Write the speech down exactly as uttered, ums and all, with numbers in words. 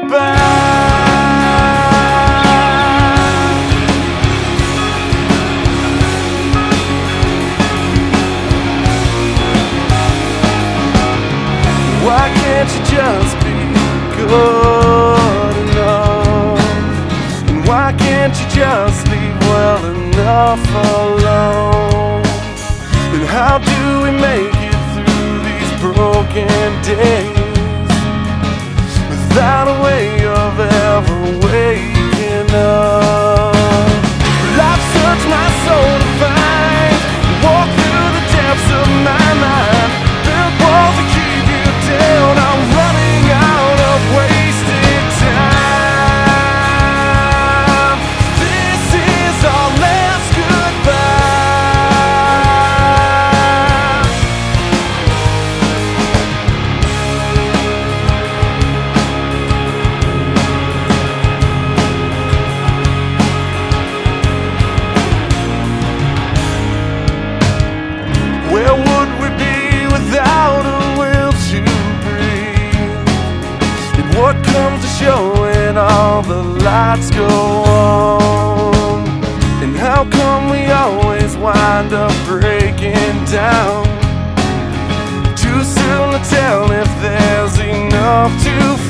goodbye. Why can't you just be good enough? And why can't you just leave well enough alone? And how do we make it through these broken days without a way of ever waking up? Well, I've searched my soul to find, walk through the depths of my mind, built walls to keep you down. I'm running out of wasted time. This is our last goodbye. Where would we be without a will to breathe? And what comes to show when all the lights go on? And how come we always wind up breaking down? Too soon to tell if there's enough to